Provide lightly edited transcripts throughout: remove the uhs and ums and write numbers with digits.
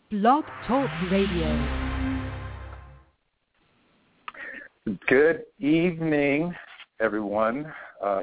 Blog Talk Radio. Good evening, everyone.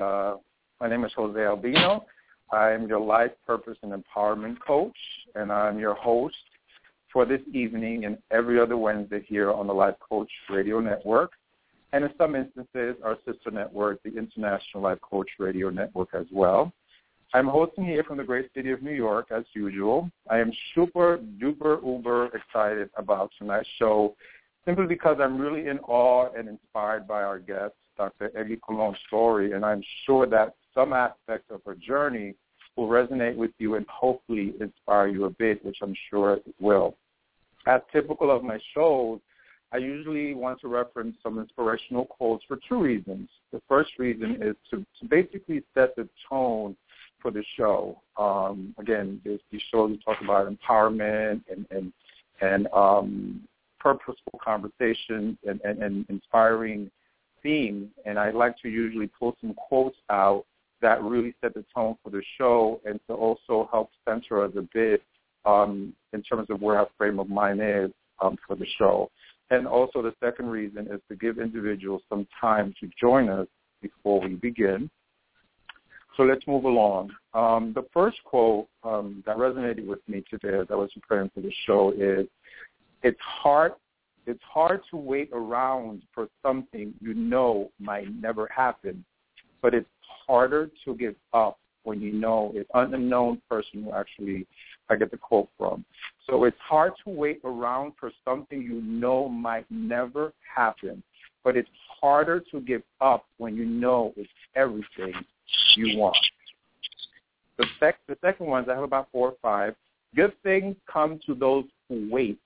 My name is Jose Albino. I'm your life purpose and empowerment coach, and I'm your host for this evening and every other Wednesday here on the Life Coach Radio Network, and in some instances, our sister network, the International Life Coach Radio Network as well. I'm hosting here from the great city of New York, as usual. I am super, duper, uber excited about tonight's show, simply because I'm really in awe and inspired by our guest, Dr. Egli Colon's story, and I'm sure that some aspect of her journey will resonate with you and hopefully inspire you a bit, which I'm sure it will. As typical of my shows, I usually want to reference some inspirational quotes for two reasons. The first reason is to basically set the tone for the show. Again, these shows we talk about empowerment and purposeful conversations and inspiring themes, and I like to usually pull some quotes out that really set the tone for the show and to also help center us a bit in terms of where our frame of mind is for the show. And also the second reason is to give individuals some time to join us before we begin. So let's move along. The first quote that resonated with me today as I was preparing for the show is, it's hard to wait around for something you know might never happen, but it's harder to give up when you know it's an unknown person who actually I get the quote from. So it's hard to wait around for something you know might never happen, but it's harder to give up when you know it's everything you want. The second one, I have about 4 or 5. Good things come to those who wait.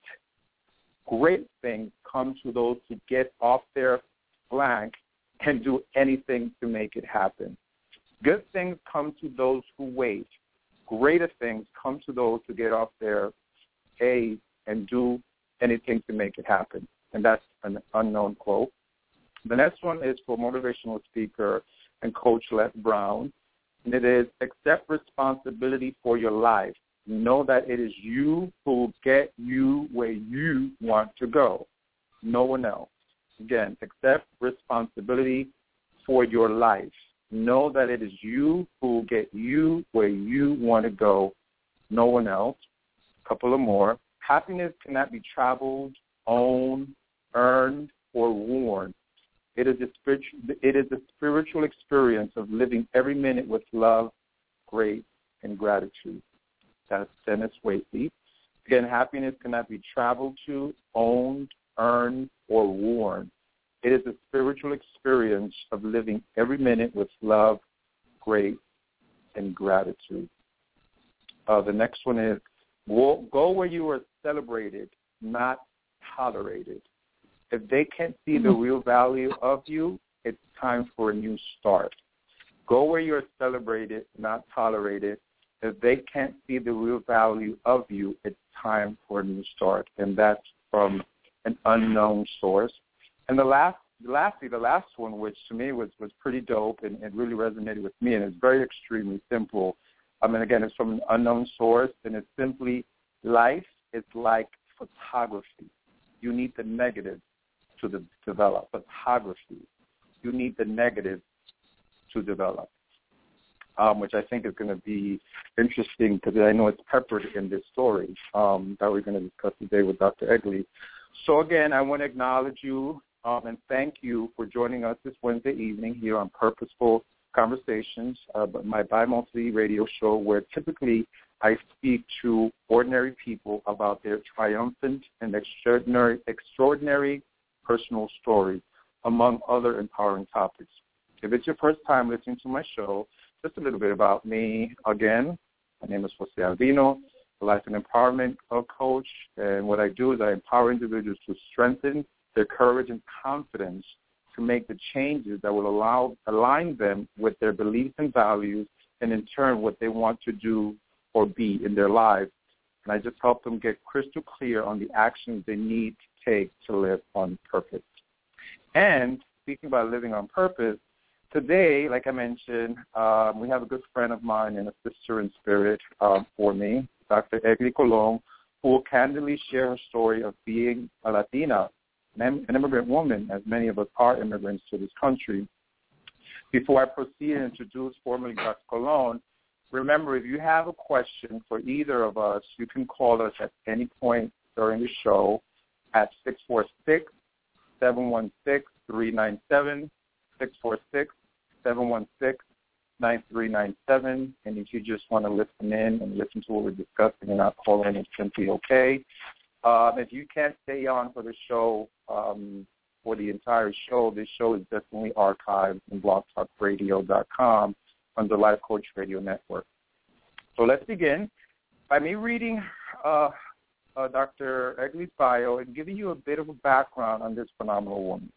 Great things come to those who get off their blank and do anything to make it happen. Good things come to those who wait. Greater things come to those who get off their A and do anything to make it happen. And that's an unknown quote. The next one is for motivational speaker and coach Les Brown, and it is, accept responsibility for your life. Know that it is you who will get you where you want to go, no one else. Again, accept responsibility for your life. Know that it is you who will get you where you want to go, no one else. A couple of more. Happiness cannot be traveled, owned, earned, or worn. It is a spiritual experience of living every minute with love, grace, and gratitude. That's Dennis Waitley. Again, happiness cannot be traveled to, owned, earned, or worn. It is a spiritual experience of living every minute with love, grace, and gratitude. The next one is, go where you are celebrated, not tolerated. If they can't see the real value of you, it's time for a new start. Go where you're celebrated, not tolerated. If they can't see the real value of you, it's time for a new start. And that's from an unknown source. And the last one, which to me was pretty dope and really resonated with me, and it's very extremely simple. Again, it's from an unknown source, and it's simply, life is like photography. You need the negative to develop. Photography. You need the negative to develop, which I think is going to be interesting because I know it's peppered in this story that we're going to discuss today with Dr. Egli. So again, I want to acknowledge you and thank you for joining us this Wednesday evening here on Purposeful Conversations, my bi-monthly radio show where typically I speak to ordinary people about their triumphant and extraordinary personal stories, among other empowering topics. If it's your first time listening to my show, just a little bit about me. Again, my name is Jose Albino, a life and empowerment coach, and what I do is I empower individuals to strengthen their courage and confidence to make the changes that will align them with their beliefs and values, and in turn what they want to do or be in their lives. And I just help them get crystal clear on the actions they need to take to live on purpose. And speaking about living on purpose, today, like I mentioned, we have a good friend of mine and a sister in spirit for me, Dr. Egli Colon, who will candidly share her story of being a Latina, an immigrant woman, as many of us are immigrants to this country. Before I proceed and introduce formally Dr. Colon, remember, if you have a question for either of us, you can call us at any point during the show at 646-716-397, 646-716-9397. And if you just want to listen in and listen to what we're discussing and not call in, it's simply okay. If you can't stay on for the show, for the entire show, this show is definitely archived in blogtalkradio.com on the Life Coach Radio Network. So let's begin by me reading Dr. Egley's bio and giving you a bit of a background on this phenomenal woman.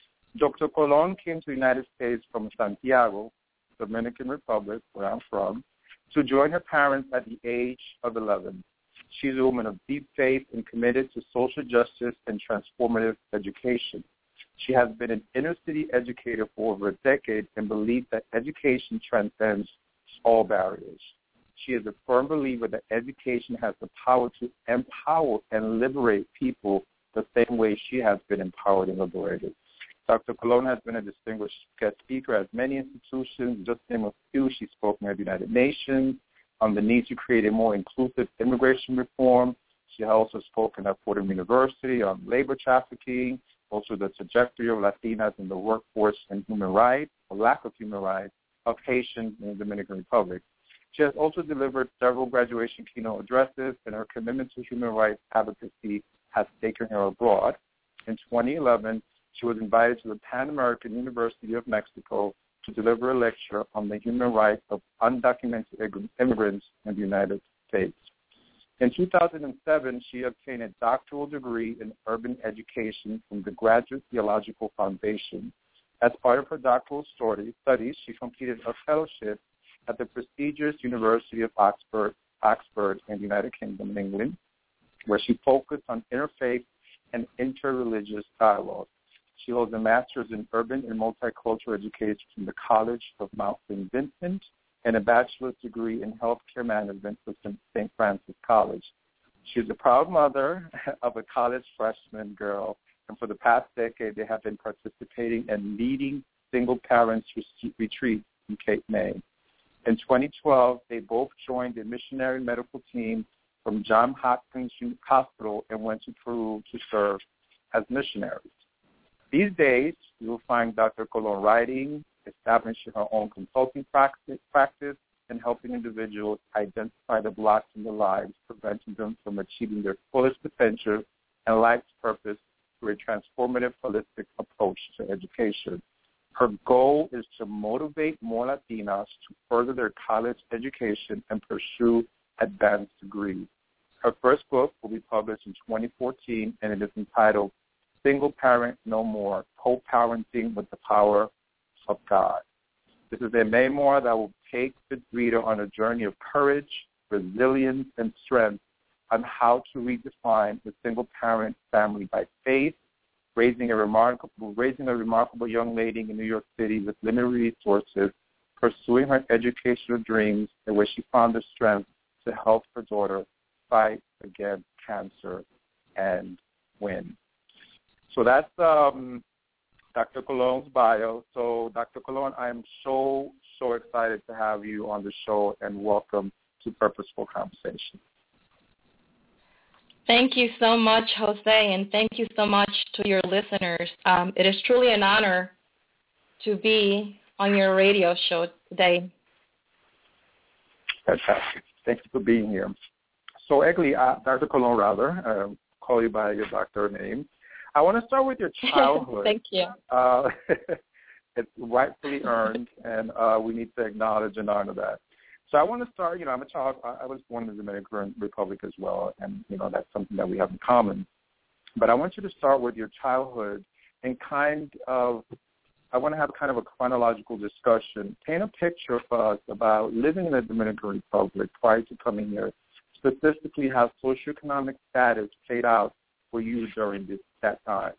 Dr. Colon came to the United States from Santiago, Dominican Republic, where I'm from, to join her parents at the age of 11. She's a woman of deep faith and committed to social justice and transformative education. She has been an inner-city educator for over a decade and believes that education transcends all barriers. She is a firm believer that education has the power to empower and liberate people the same way she has been empowered and liberated. Dr. Colon has been a distinguished guest speaker at many institutions. Just to name a few, she's spoken at the United Nations on the need to create a more inclusive immigration reform. She has also spoken at Fordham University on labor trafficking, also the trajectory of Latinas in the workforce and human rights, or lack of human rights, of Haitians in the Dominican Republic. She has also delivered several graduation keynote addresses, and her commitment to human rights advocacy has taken her abroad. In 2011, she was invited to the Pan American University of Mexico to deliver a lecture on the human rights of undocumented immigrants in the United States. In 2007, she obtained a doctoral degree in urban education from the Graduate Theological Foundation. As part of her doctoral studies, she completed a fellowship at the prestigious University of Oxford in the United Kingdom in England, where she focused on interfaith and interreligious dialogue. She holds a master's in urban and multicultural education from the College of Mount St. Vincent and a bachelor's degree in healthcare management from St. Francis College. She is a proud mother of a college freshman girl, and for the past decade, they have been participating in leading single parents retreats in Cape May. In 2012, they both joined the missionary medical team from Johns Hopkins Hospital and went to Peru to serve as missionaries. These days, you will find Dr. Colon writing, establishing her own consulting practice, and helping individuals identify the blocks in their lives, preventing them from achieving their fullest potential and life's purpose through a transformative, holistic approach to education. Her goal is to motivate more Latinas to further their college education and pursue advanced degrees. Her first book will be published in 2014, and it is entitled Single Parent No More, Co-Parenting with the Power of God. This is a memoir that will take the reader on a journey of courage, resilience, and strength on how to redefine the single-parent family by faith, raising a remarkable young lady in New York City with limited resources, pursuing her educational dreams, and where she found the strength to help her daughter fight against cancer and win. So that's Dr. Colon's bio. So, Dr. Colon, I am so excited to have you on the show, and welcome to Purposeful Conversation. Thank you so much, Jose, and thank you so much to your listeners. It is truly an honor to be on your radio show today. Fantastic. Thank you for being here. So, Egley, Dr. Colon, call you by your doctor name. I want to start with your childhood. Thank you. It's rightfully earned, and we need to acknowledge and honor that. So I want to start, I'm a child. I was born in the Dominican Republic as well, and, that's something that we have in common. But I want you to start with your childhood and I want to have kind of a chronological discussion. Paint a picture for us about living in the Dominican Republic prior to coming here, specifically how socioeconomic status played out for you during that time.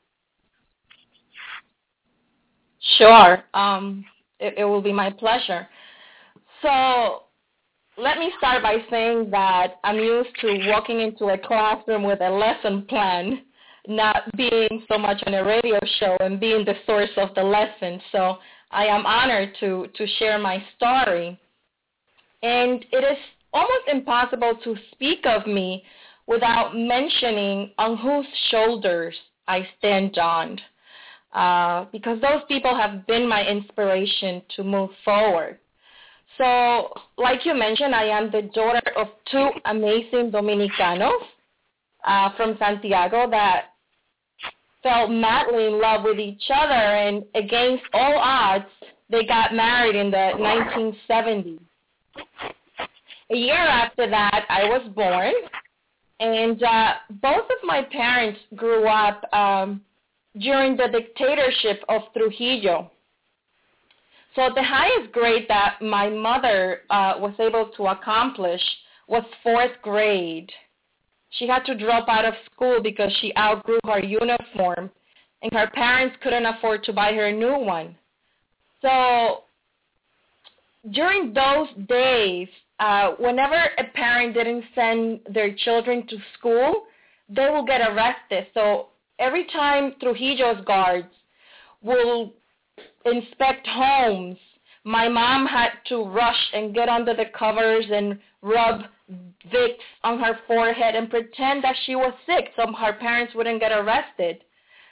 Sure. It will be my pleasure. So let me start by saying that I'm used to walking into a classroom with a lesson plan, not being so much on a radio show and being the source of the lesson. So I am honored to share my story. And it is almost impossible to speak of me without mentioning on whose shoulders I stand on, because those people have been my inspiration to move forward. So, like you mentioned, I am the daughter of two amazing Dominicanos from Santiago that fell madly in love with each other, and against all odds, they got married in the 1970s. A year after that, I was born, and both of my parents grew up during the dictatorship of Trujillo. So the highest grade that my mother was able to accomplish was 4th grade. She had to drop out of school because she outgrew her uniform, and her parents couldn't afford to buy her a new one. So during those days, whenever a parent didn't send their children to school, they will get arrested. So every time Trujillo's guards will inspect homes, my mom had to rush and get under the covers and rub Vicks on her forehead and pretend that she was sick so her parents wouldn't get arrested.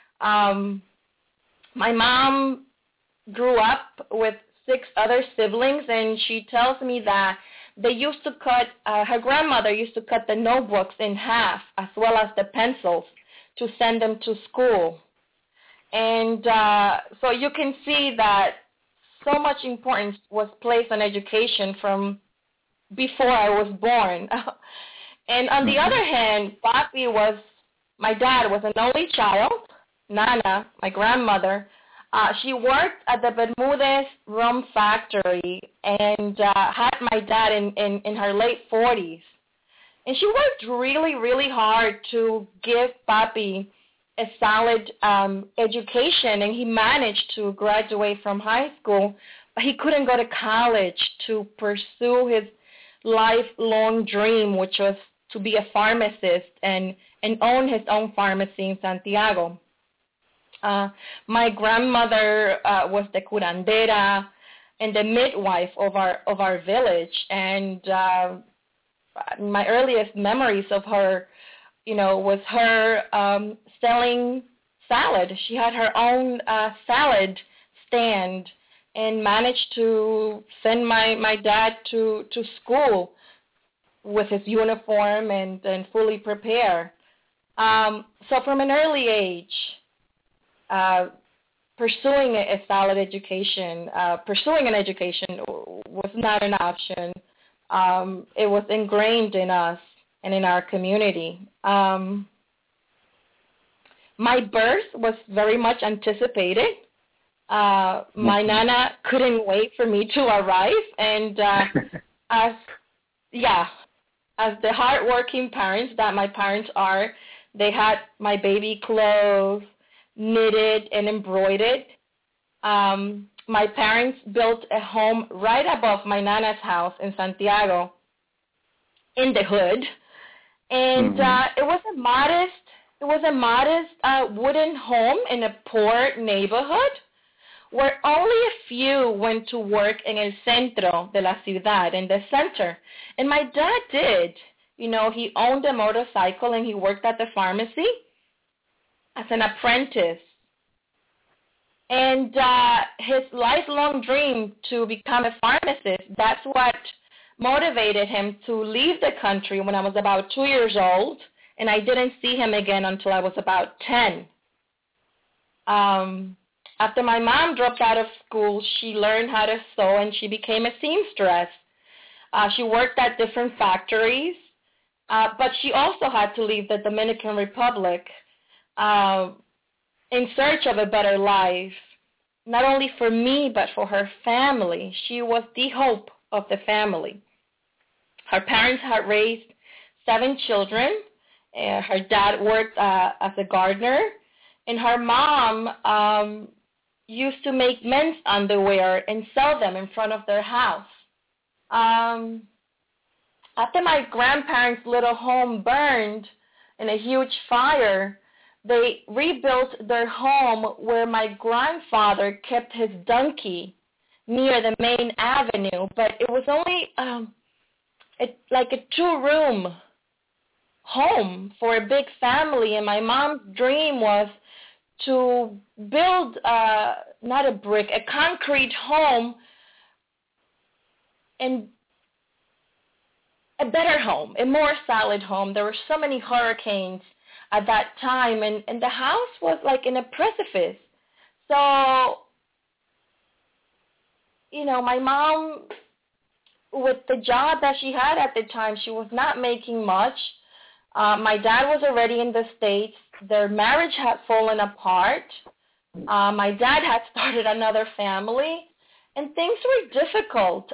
My mom grew up with 6 other siblings, and she tells me that they used to cut, her grandmother used to cut the notebooks in half as well as the pencils to send them to school. And so you can see that so much importance was placed on education from before I was born. And on the other hand, my dad was an only child. Nana, my grandmother, she worked at the Bermudez rum factory and had my dad in her late 40s. And she worked really, really hard to give Papi a solid education, and he managed to graduate from high school, but he couldn't go to college to pursue his lifelong dream, which was to be a pharmacist and own his own pharmacy in Santiago. My grandmother was the curandera and the midwife of our village, and my earliest memories of her, was her selling salad. She had her own salad stand and managed to send my dad to school with his uniform and fully prepared. So from an early age, pursuing a solid education, pursuing an education was not an option. It was ingrained in us and in our community. My birth was very much anticipated. My nana couldn't wait for me to arrive, and as the hardworking parents that my parents are, they had my baby clothes knitted and embroidered. My parents built a home right above my nana's house in Santiago, in the hood, and it was a modest wooden home in a poor neighborhood where only a few went to work in el centro de la ciudad, in the center. And my dad did. He owned a motorcycle and he worked at the pharmacy as an apprentice. And his lifelong dream to become a pharmacist, that's what motivated him to leave the country when I was about 2 years old, and I didn't see him again until I was about 10. After my mom dropped out of school, she learned how to sew, and she became a seamstress. She worked at different factories, but she also had to leave the Dominican Republic in search of a better life, not only for me, but for her family. She was the hope of the family. Her parents had raised 7 children. Her dad worked as a gardener, and her mom used to make men's underwear and sell them in front of their house. after my grandparents' little home burned in a huge fire, they rebuilt their home where my grandfather kept his donkey near the main avenue. But it was only like a 2-room home for a big family, and my mom's dream was to build not a brick, a concrete home, and a better home, a more solid home. There were so many hurricanes at that time, and the house was like in a precipice. So, my mom, with the job that she had at the time, she was not making much. My dad was already in the States. Their marriage had fallen apart. My dad had started another family, and things were difficult.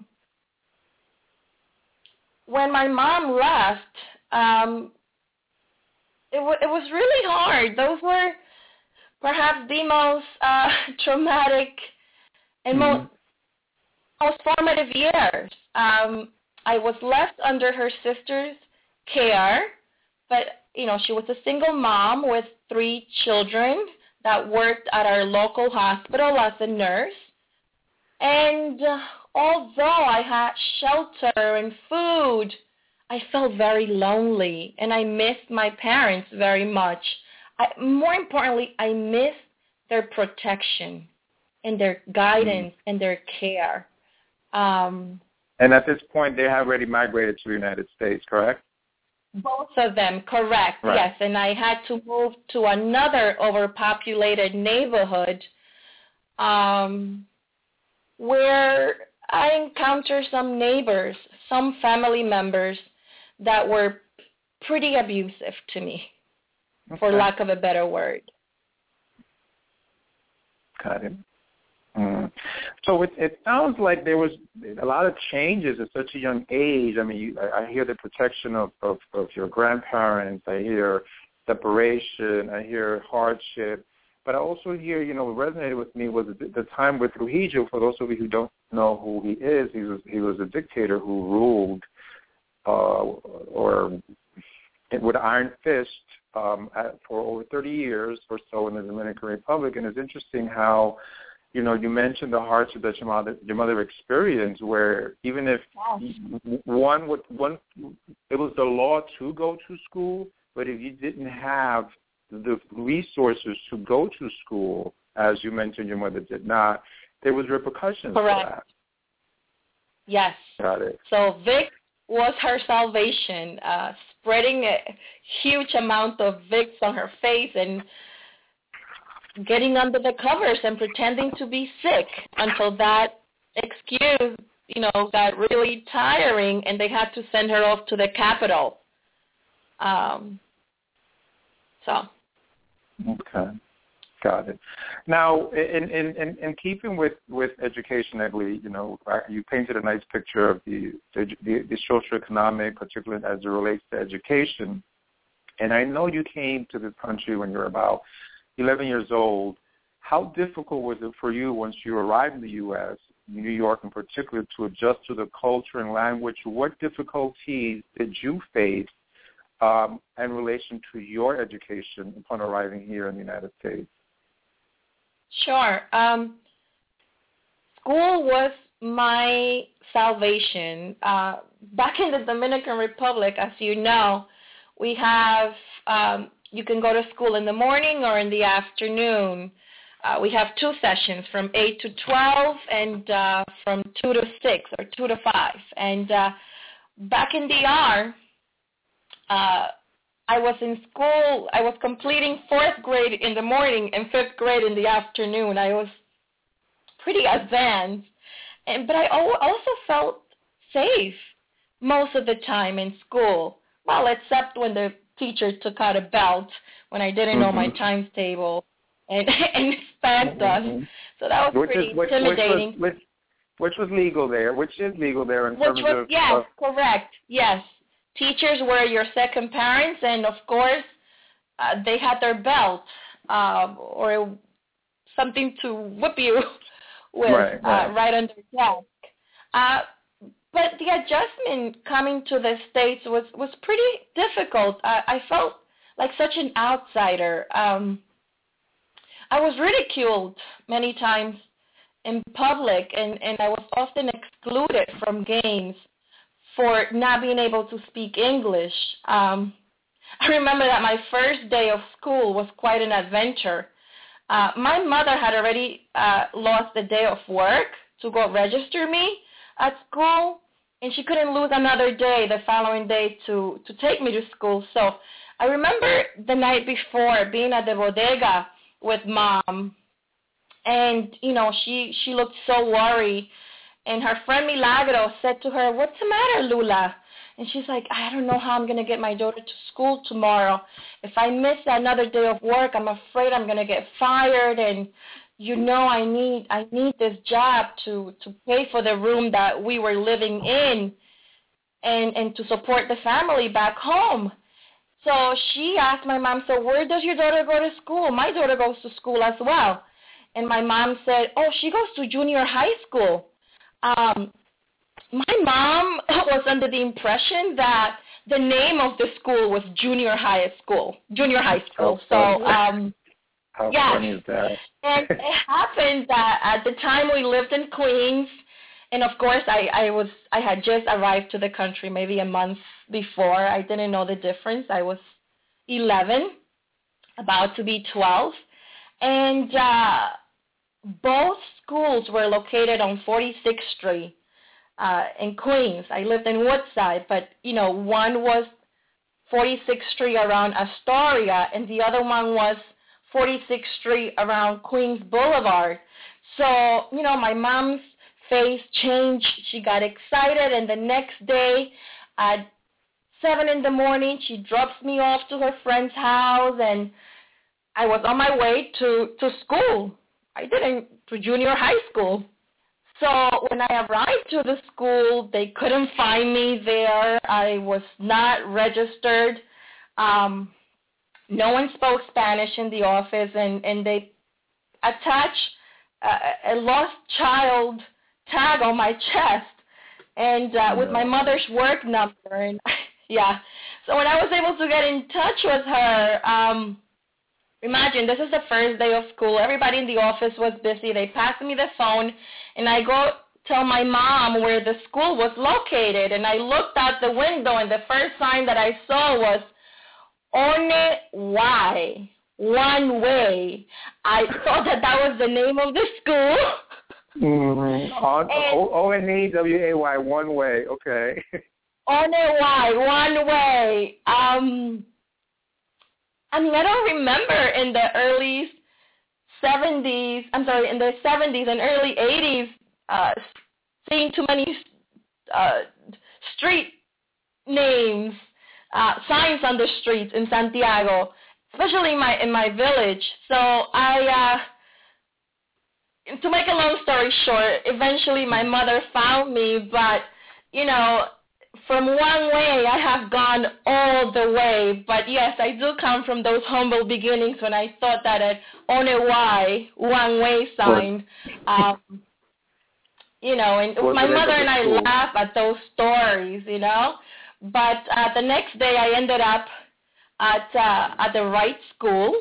When my mom left, it was really hard. Those were perhaps the most traumatic and most formative years. I was left under her sister's care, but she was a single mom with 3 children that worked at our local hospital as a nurse. And although I had shelter and food, I felt very lonely, and I missed my parents very much. More importantly, I missed their protection and their guidance and their care. And at this point, they have already migrated to the United States, correct? Both of them, correct, right. Yes. And I had to move to another overpopulated neighborhood where I encountered some neighbors, some family members that were pretty abusive to me, for lack of a better word. Got it. So it sounds like there was a lot of changes at such a young age. I mean, I hear the protection of your grandparents. I hear separation. I hear hardship. But I also hear, what resonated with me was the time with Trujillo. For those of you who don't know who he is, he was a dictator who ruled with iron fist for over 30 years or so in the Dominican Republic. And it's interesting how, you mentioned the hardship that your mother experienced, where even if it was the law to go to school, but if you didn't have the resources to go to school, as you mentioned, your mother did not, there was repercussions for that. Yes. Got it. So Vicks was her salvation, spreading a huge amount of Vicks on her face and getting under the covers and pretending to be sick until that excuse, got really tiring, and they had to send her off to the Capitol. Okay, got it. Now, in keeping with education, Egli, you painted a nice picture of the socioeconomic, particularly as it relates to education. And I know you came to this country when you were about 11 years old. How difficult was it for you once you arrived in the U.S., New York in particular, to adjust to the culture and language? What difficulties did you face in relation to your education upon arriving here in the United States? Sure. School was my salvation. Back in the Dominican Republic, as you know, we have you can go to school in the morning or in the afternoon. We have 2 sessions, from 8 to 12 and from 2 to 6 or 2 to 5. And back in DR, I was in school. I was completing 4th grade in the morning and 5th grade in the afternoon. I was pretty advanced, but I also felt safe most of the time in school. Well, except when the teacher took out a belt when I didn't know my times table and spanked us. So that was pretty intimidating. Which was legal there? Which is legal there in terms of... Yes, correct. Yes. Teachers were your second parents, and of course, they had their belt or something to whip you with right under the desk. But the adjustment coming to the States was pretty difficult. I felt like such an outsider. I was ridiculed many times in public, and I was often excluded from games for not being able to speak English. I remember that my first day of school was quite an adventure. My mother had already lost the day of work to go register me at school, and she couldn't lose another day the following day to take me to school. So I remember the night before being at the bodega with Mom, and, you know, she looked so worried, and her friend Milagro said to her, "What's the matter, Lula?" And she's like, "I don't know how I'm going to get my daughter to school tomorrow. If I miss another day of work, I'm afraid I'm going to get fired, and, you know, I need this job to pay for the room that we were living in and to support the family back home." So she asked my mom, "So where does your daughter go to school? My daughter goes to school as well." And my mom said, "Oh, she goes to junior high school." My mom was under the impression that the name of the school was junior high school. How funny is that? And it happened that at the time we lived in Queens, and of course I had just arrived to the country maybe a month before. I didn't know the difference. I was 11, about to be 12, and both schools were located on 46th Street in Queens. I lived in Woodside, but, you know, one was 46th Street around Astoria, and the other one was 46th Street around Queens Boulevard. So, you know, my mom's face changed. She got excited, and the next day at 7 in the morning, she drops me off to her friend's house, and I was on my way to school. To junior high school. So when I arrived to the school, they couldn't find me there. I was not registered. No one spoke Spanish in the office, and they attached a lost child tag on my chest, and with my mother's work number. And yeah, so when I was able to get in touch with her, imagine, this is the first day of school. Everybody in the office was busy. They passed me the phone, and I go tell my mom where the school was located. And I looked out the window, and the first sign that I saw was One Way, One Way. I thought that was the name of the school. O-N-E-W-A-Y, One Way, okay. One Way, One Way. I mean, I don't remember in the early 70s and early 80s seeing too many street names, signs on the streets in Santiago, especially in my village. So to make a long story short, eventually my mother found me, but, you know, from One Way, I have gone all the way. But yes, I do come from those humble beginnings when I thought that an One Way sign, you know, and my mother and I laugh at those stories, you know. But the next day, I ended up at the right school.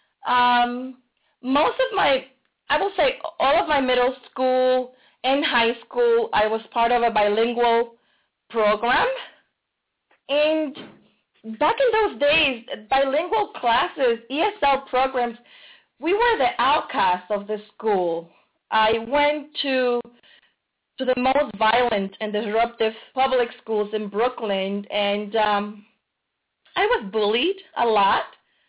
I will say all of my middle school and high school, I was part of a bilingual program. And back in those days, bilingual classes, ESL programs, we were the outcasts of the school. I went to the most violent and disruptive public schools in Brooklyn, and I was bullied a lot,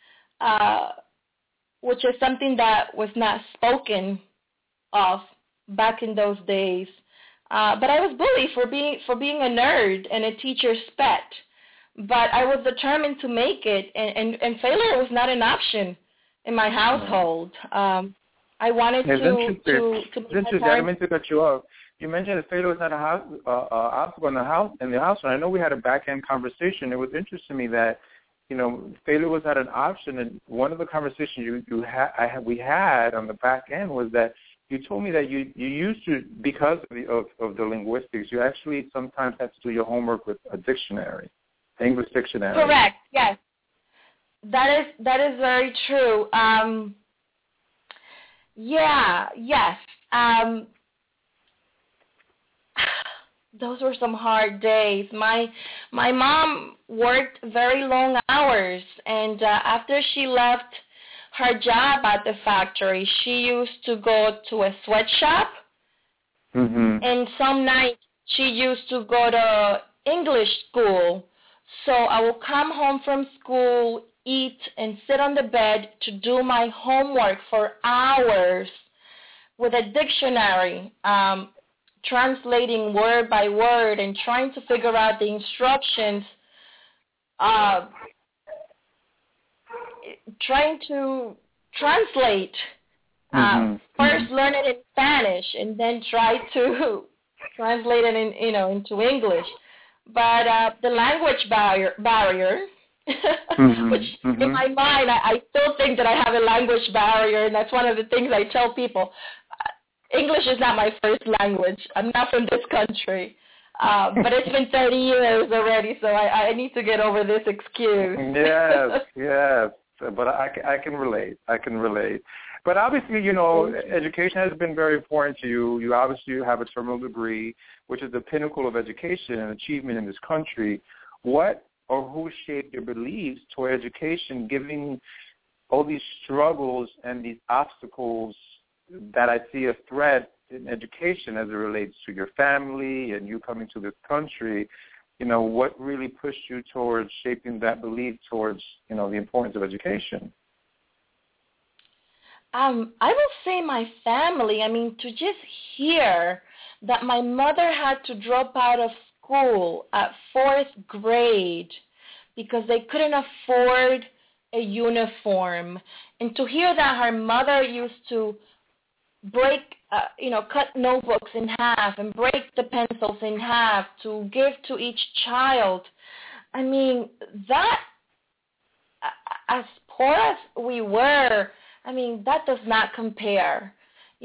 which is something that was not spoken of back in those days. But I was bullied for being a nerd and a teacher's pet. But I was determined to make it, and failure was not an option in my household. I wanted to I didn't mean to cut you off. You mentioned that failure was not obstacle in the house, and I know we had a back-end conversation. It was interesting to me that, you know, failure was not an option. And one of the conversations we had on the back end was that you told me that you used to, because of the linguistics, you actually sometimes have to do your homework with a dictionary, English dictionary. Correct. Yes, that is very true. Yes. Those were some hard days. My mom worked very long hours, and after she left her job at the factory, she used to go to a sweatshop, and some nights she used to go to English school. So I will come home from school, eat, and sit on the bed to do my homework for hours with a dictionary, translating word by word and trying to figure out the instructions, trying to translate. First learn it in Spanish and then try to translate it into English. But the language barrier which in my mind, I still think that I have a language barrier, and that's one of the things I tell people. English is not my first language. I'm not from this country. But it's been 30 years already, so I need to get over this excuse. Yes. But I can relate. But obviously, education has been very important to you. You obviously have a terminal degree, which is the pinnacle of education and achievement in this country. What or who shaped your beliefs toward education, given all these struggles and these obstacles that I see a threat in education as it relates to your family and you coming to this country? What really pushed you towards shaping that belief towards, the importance of education? I will say my family. To just hear that my mother had to drop out of school at 4th grade because they couldn't afford a uniform, and to hear that her mother used to cut notebooks in half and break the pencils in half to give to each child. That, as poor as we were, that does not compare,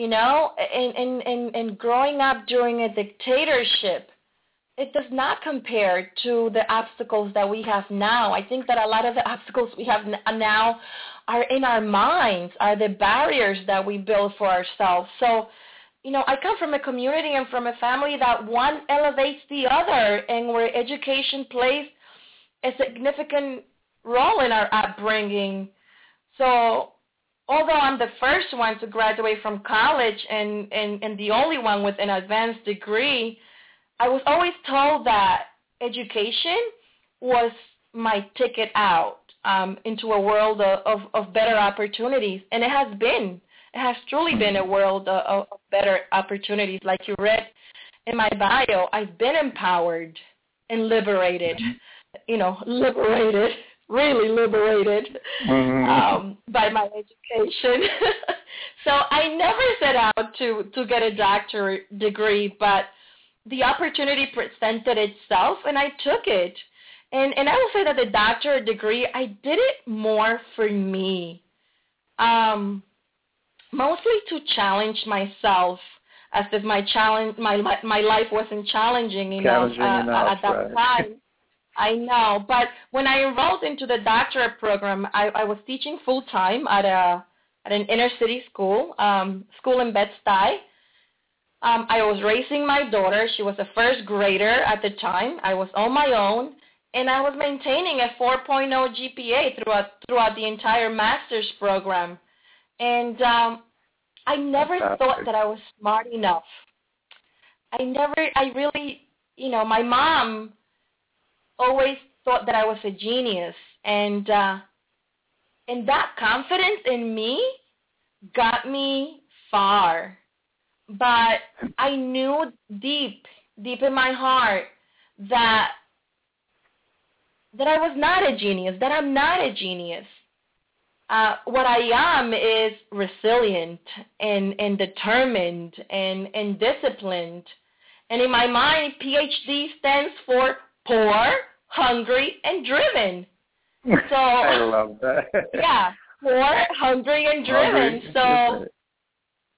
and growing up during a dictatorship, it does not compare to the obstacles that we have now. I think that a lot of the obstacles we have now are in our minds, are the barriers that we build for ourselves. So, I come from a community and from a family that one elevates the other, and where education plays a significant role in our upbringing. So, although I'm the first one to graduate from college and the only one with an advanced degree, I was always told that education was my ticket out into a world of better opportunities. And it has been. It has truly been a world of better opportunities. Like you read in my bio, I've been empowered and liberated, really liberated by my education. So I never set out to get a doctorate degree, but the opportunity presented itself, and I took it. And I will say that the doctorate degree, I did it more for me, mostly to challenge myself, as if my life wasn't challenging enough at that time. I know, but when I enrolled into the doctorate program, I was teaching full-time at an inner-city school in Bed-Stuy. I was raising my daughter. She was a first grader at the time. I was on my own, and I was maintaining a 4.0 GPA throughout the entire master's program. And I never thought that I was smart enough. My mom always thought that I was a genius, and that confidence in me got me far. But I knew deep in my heart that I was not a genius, that I'm not a genius. What I am is resilient and determined and disciplined. And in my mind, PhD stands for poor, hungry, and driven. So I love that. Yeah, poor, hungry, and driven. So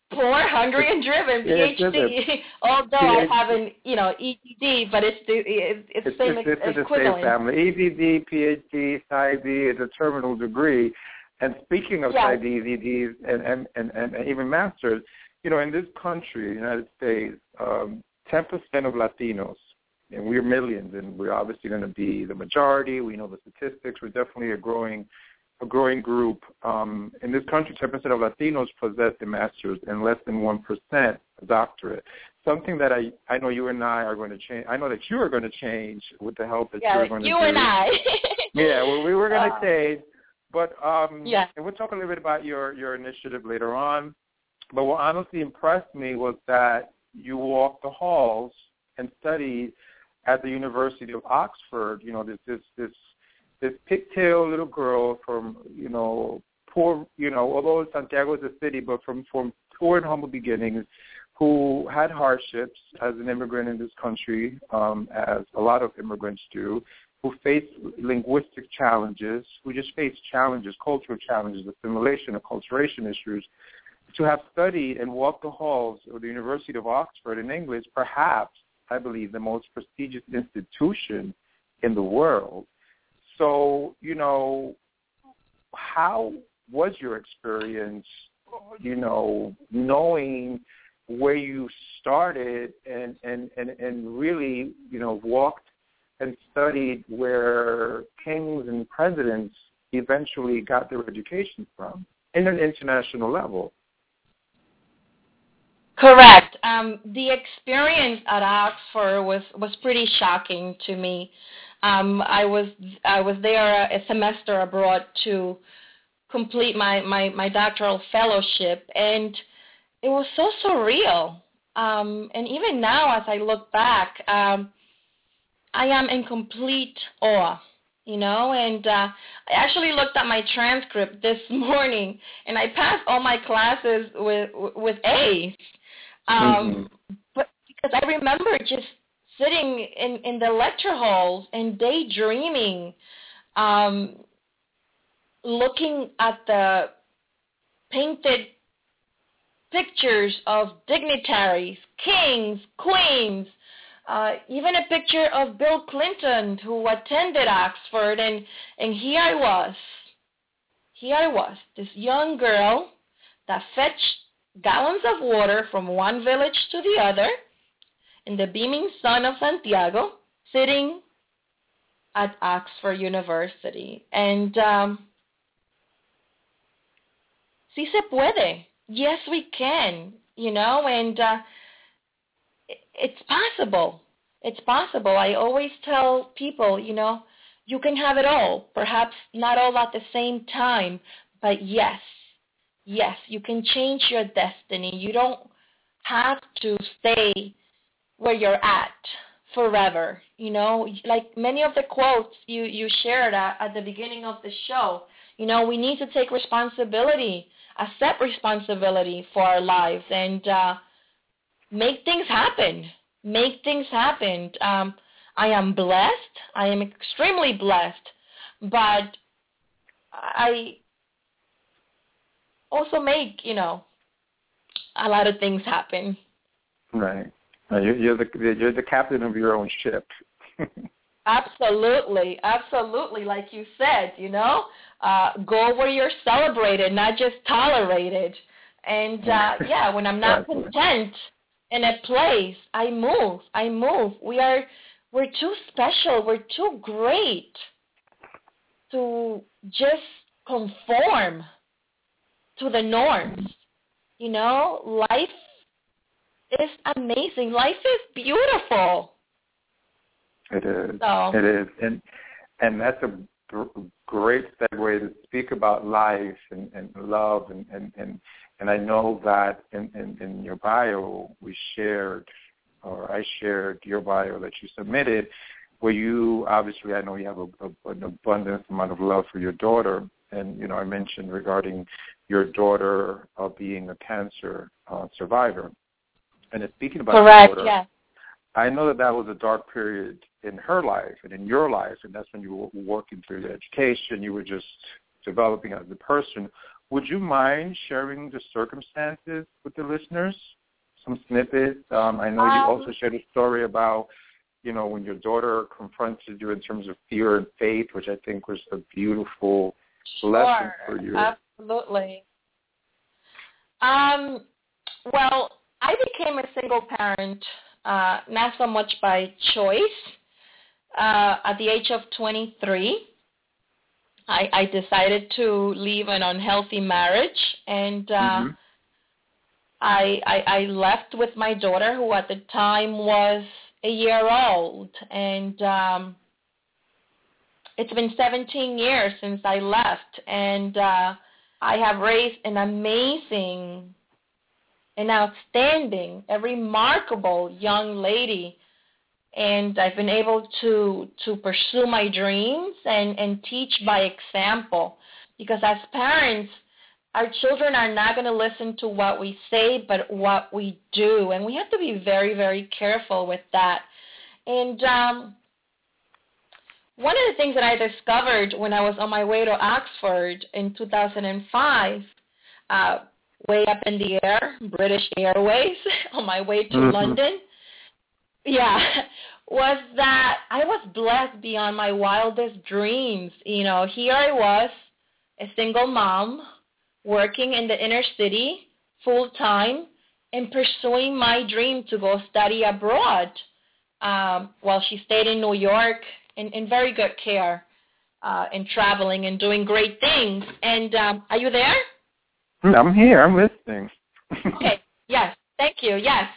poor, hungry, and driven. PhD. Although I haven't, EDD, but it's the same equivalent. The same family. EDD, PhD, PsyD is a terminal degree. And speaking of PsyD, EDDs, and even masters, in this country, United States, 10% of Latinos, and we're millions, and we're obviously going to be the majority. We know the statistics. We're definitely a growing group. In this country, 10% of Latinos possess a master's and less than 1% a doctorate. Something that I know you and I are going to change. I know that you are going to change with the help that you're going to do. Yeah, you and I. Yeah, well, we were going to change. But and we'll talk a little bit about your initiative later on. But what honestly impressed me was that you walked the halls and studied at the University of Oxford. This pigtail little girl from poor, although Santiago is a city, but from poor and humble beginnings, who had hardships as an immigrant in this country, as a lot of immigrants do, who faced linguistic challenges, who just faced challenges, cultural challenges, assimilation, acculturation issues, to have studied and walked the halls of the University of Oxford in English, perhaps, I believe, the most prestigious institution in the world. So, how was your experience, knowing where you started and really, walked and studied where kings and presidents eventually got their education from in an international level? Correct. The experience at Oxford was pretty shocking to me. I was there a semester abroad to complete my doctoral fellowship, and it was so surreal. And even now, as I look back, I am in complete awe. And I actually looked at my transcript this morning, and I passed all my classes with A's. But because I remember just sitting in the lecture halls and daydreaming, looking at the painted pictures of dignitaries, kings, queens, even a picture of Bill Clinton who attended Oxford, and here I was, this young girl that fetched gallons of water from one village to the other in the beaming sun of Santiago, sitting at Oxford University. And sí se puede. Yes, we can, and it's possible. It's possible. I always tell people, you can have it all. Perhaps not all at the same time, but yes, you can change your destiny. You don't have to stay where you're at forever. Like many of the quotes you shared at the beginning of the show, we need to take responsibility, accept responsibility for our lives, and make things happen. I am blessed. I am extremely blessed, but I also make, a lot of things happen. Right. You're the captain of your own ship. Absolutely. Like you said, go where you're celebrated, not just tolerated. And when I'm not content in a place, I move. We're too special. We're too great to just conform to the norms. Life is amazing. Life is beautiful. It is. It is. And that's a great segue to speak about life and love. And I know that in your bio I shared your bio that you submitted, where you obviously, I know you have an abundant amount of love for your daughter. And, I mentioned regarding your daughter being a cancer survivor. And speaking about Correct, your daughter, yeah. I know that was a dark period in her life and in your life, and that's when you were working through your education. You were just developing as a person. would you mind sharing the circumstances with the listeners? Some snippets. I know you also shared a story about, when your daughter confronted you in terms of fear and faith, which I think was a beautiful lesson for you. Absolutely. Well, I became a single parent, not so much by choice. At the age of 23, I decided to leave an unhealthy marriage, and I left with my daughter, who at the time was a year old, and it's been 17 years since I left, and I have raised an amazing, an outstanding, a remarkable young lady, and I've been able to pursue my dreams and teach by example, because as parents, our children are not going to listen to what we say, but what we do, and we have to be very, very careful with that. And one of the things that I discovered when I was on my way to Oxford in 2005, way up in the air, British Airways, on my way to London, was that I was blessed beyond my wildest dreams. Here I was, a single mom, working in the inner city full-time and pursuing my dream to go study abroad, while she stayed in New York in very good care, and traveling and doing great things. And are you there? I'm here. I'm listening. Okay. Yes. Thank you. Yes.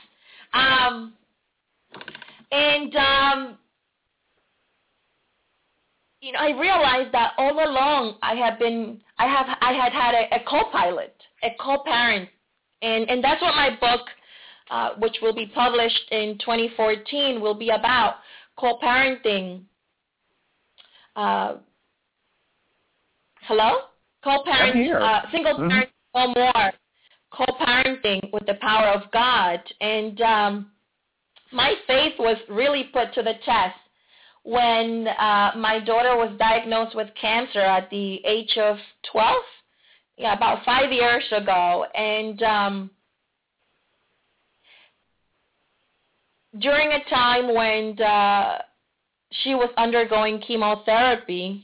I realized that all along I had had a co-pilot, a co-parent, and that's what my book, which will be published in 2014, will be about, co-parenting. Hello? Co-parent, single parent, no more. Co-parenting with the power of God. And my faith was really put to the test when my daughter was diagnosed with cancer at the age of 12, about 5 years ago. And during a time when she was undergoing chemotherapy,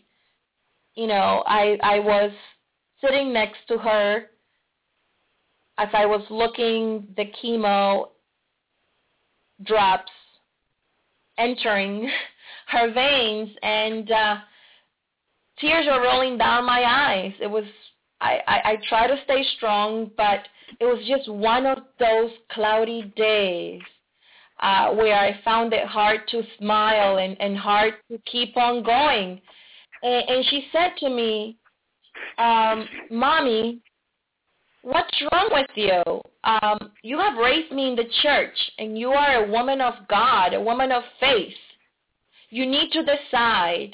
I was sitting next to her as I was looking the chemo drops entering her veins, and tears were rolling down my eyes. I tried to stay strong, but it was just one of those cloudy days where I found it hard to smile and hard to keep on going. And she said to me, Mommy, what's wrong with you? You have raised me in the church, and you are a woman of God, a woman of faith. You need to decide.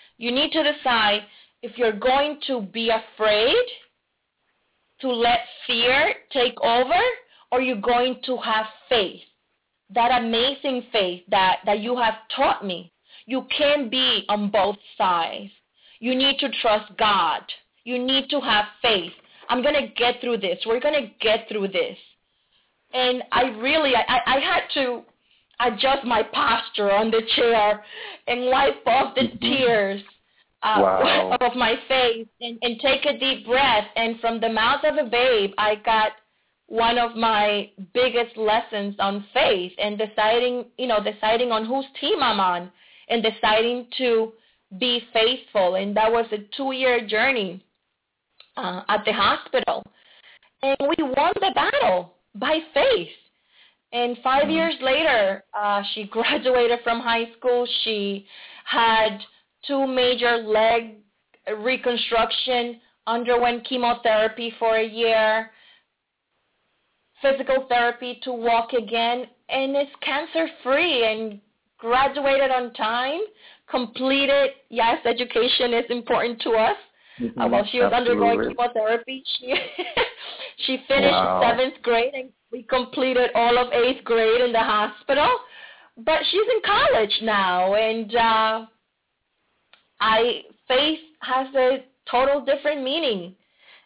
If you're going to be afraid to let fear take over, or you're going to have faith, that amazing faith that you have taught me. You can't be on both sides. You need to trust God. You need to have faith. I'm going to get through this. We're going to get through this. And I had to adjust my posture on the chair and wipe off the tears of my face and take a deep breath. And from the mouth of a babe, I got one of my biggest lessons on faith and deciding on whose team I'm on and deciding to be faithful. And that was a 2-year journey at the hospital. And we won the battle by faith. And 5 years later, she graduated from high school. She had 2 major leg reconstruction, underwent chemotherapy for a year, physical therapy to walk again, and is cancer-free and graduated on time, completed. Yes, education is important to us. While she was undergoing chemotherapy, she finished 7th grade, and we completed all of 8th grade in the hospital. But she's in college now, and faith has a total different meaning.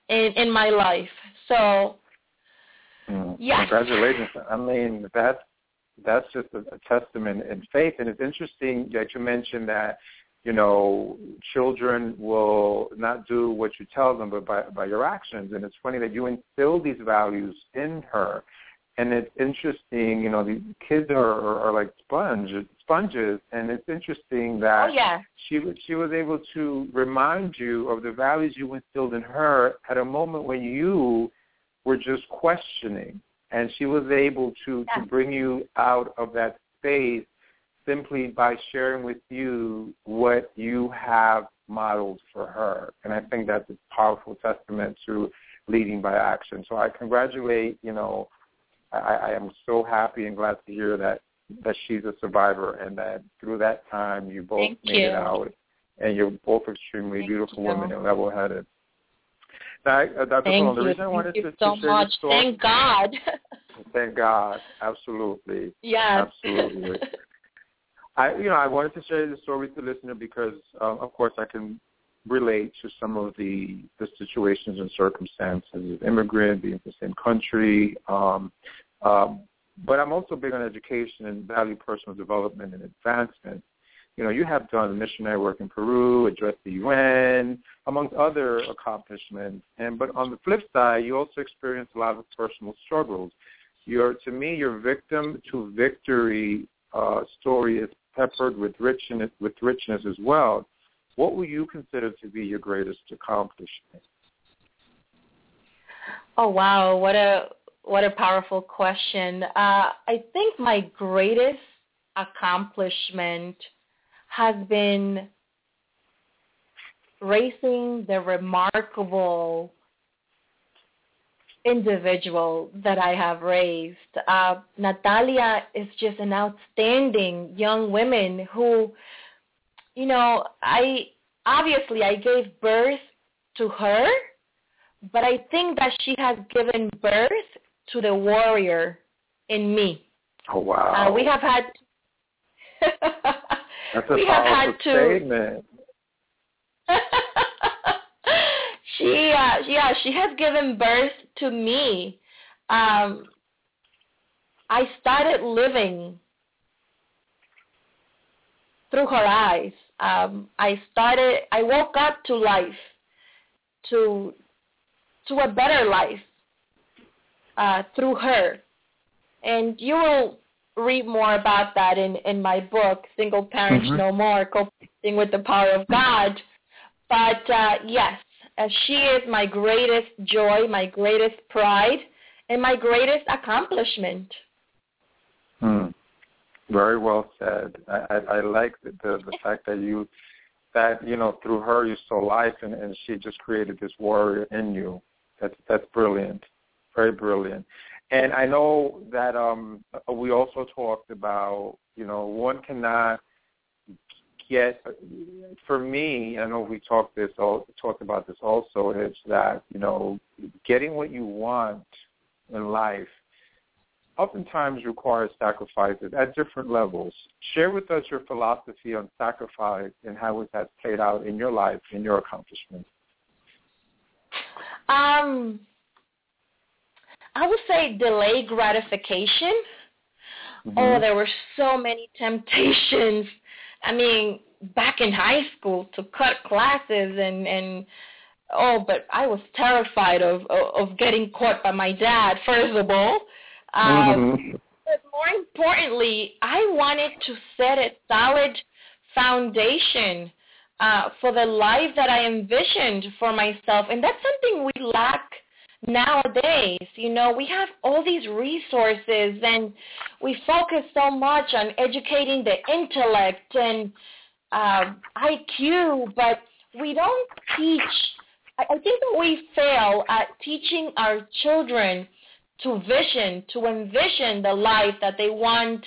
in my life. So, yes. Congratulations. I mean, that's just a testament in faith. And it's interesting that you mentioned that, you know, children will not do what you tell them, but by your actions. And it's funny that you instill these values in her. And it's interesting, you know, the kids are like sponges, and it's interesting that she was able to remind you of the values you instilled in her at a moment when you were just questioning, and she was able to bring you out of that space simply by sharing with you what you have modeled for her. And I think that's a powerful testament to leading by action. So I congratulate, you know, I am so happy and glad to hear that she's a survivor, and that through that time you both made it out, and you're both extremely beautiful women and level-headed. Now, Dr. Colon, the reason I wanted to share your story. Thank God. Thank God. Absolutely. Yes. Absolutely. I wanted to share the story with the listener because, of course, I can relate to some of the situations and circumstances of immigrant, being in the same country. But I'm also big on education and value personal development and advancement. You know, you have done missionary work in Peru, addressed the UN, amongst other accomplishments. But on the flip side, you also experienced a lot of personal struggles. To me, your victim to victory story is peppered with richness as well. What would you consider to be your greatest accomplishment? Oh, wow. What a powerful question. I think my greatest accomplishment has been raising the remarkable individual that I have raised. Natalia is just an outstanding young woman who, you know, I gave birth to her, but I think that she has given birth to the warrior in me. Oh, wow. We have had That's a powerful statement. She has given birth to me. I started living through her eyes. I woke up to life, to a better life through her. And you will read more about that in my book, Single Parents No More, Coping with the Power of God. But yes, she is my greatest joy, my greatest pride, and my greatest accomplishment. Very well said. I like the fact that you know, through her you saw life, and she just created this warrior in you. That's brilliant, very brilliant. And I know that we also talked about, you know, one cannot get, for me, I know we talked about this also, is that, you know, getting what you want in life oftentimes requires sacrifices at different levels. Share with us your philosophy on sacrifice and how it has played out in your life, in your accomplishments. I would say delayed gratification. Oh, there were so many temptations. I mean, back in high school to cut classes but I was terrified of getting caught by my dad, first of all. But more importantly, I wanted to set a solid foundation for the life that I envisioned for myself. And that's something we lack nowadays. You know, we have all these resources and we focus so much on educating the intellect and IQ, but we don't teach. I think that we fail at teaching our children to envision the life that they want